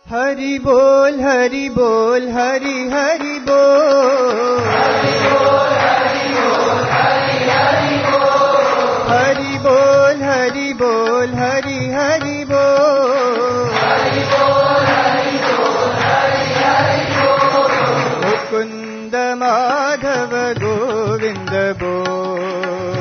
हरि बोल हरि बोल हरि हरि बोल, हरि बोल हरि बोल हरि हरि बोल, हरि बोल हरि बोल हरि हरि बोल, हरि बोल हरि बोल हरि हरि बोल। मुकुंद माधव गोविंद बोल,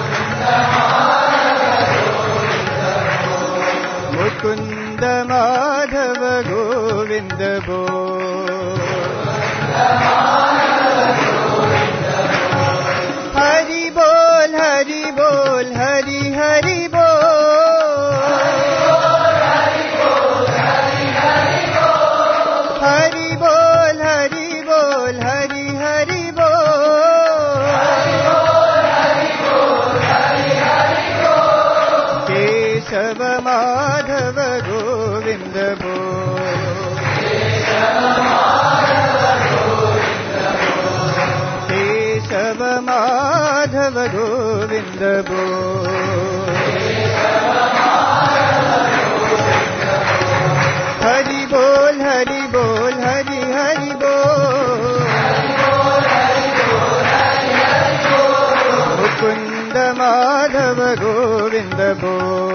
मुकुंद माधव गोविंद बोल, हरि बोल हरि बोल हरि हरि बोल, हरि बोल हरि हरि बोल, हरि बोल हरि बोल हरि हरि बोल, हरि बोल हरि बोल हरि हरि बोल। केशव माधव गोविंद बोल, केशव माधव गोविंद बोल, हरि बोल हरि बोल हरि हरि बोल, मुकुंद माधव गोविंद बोल,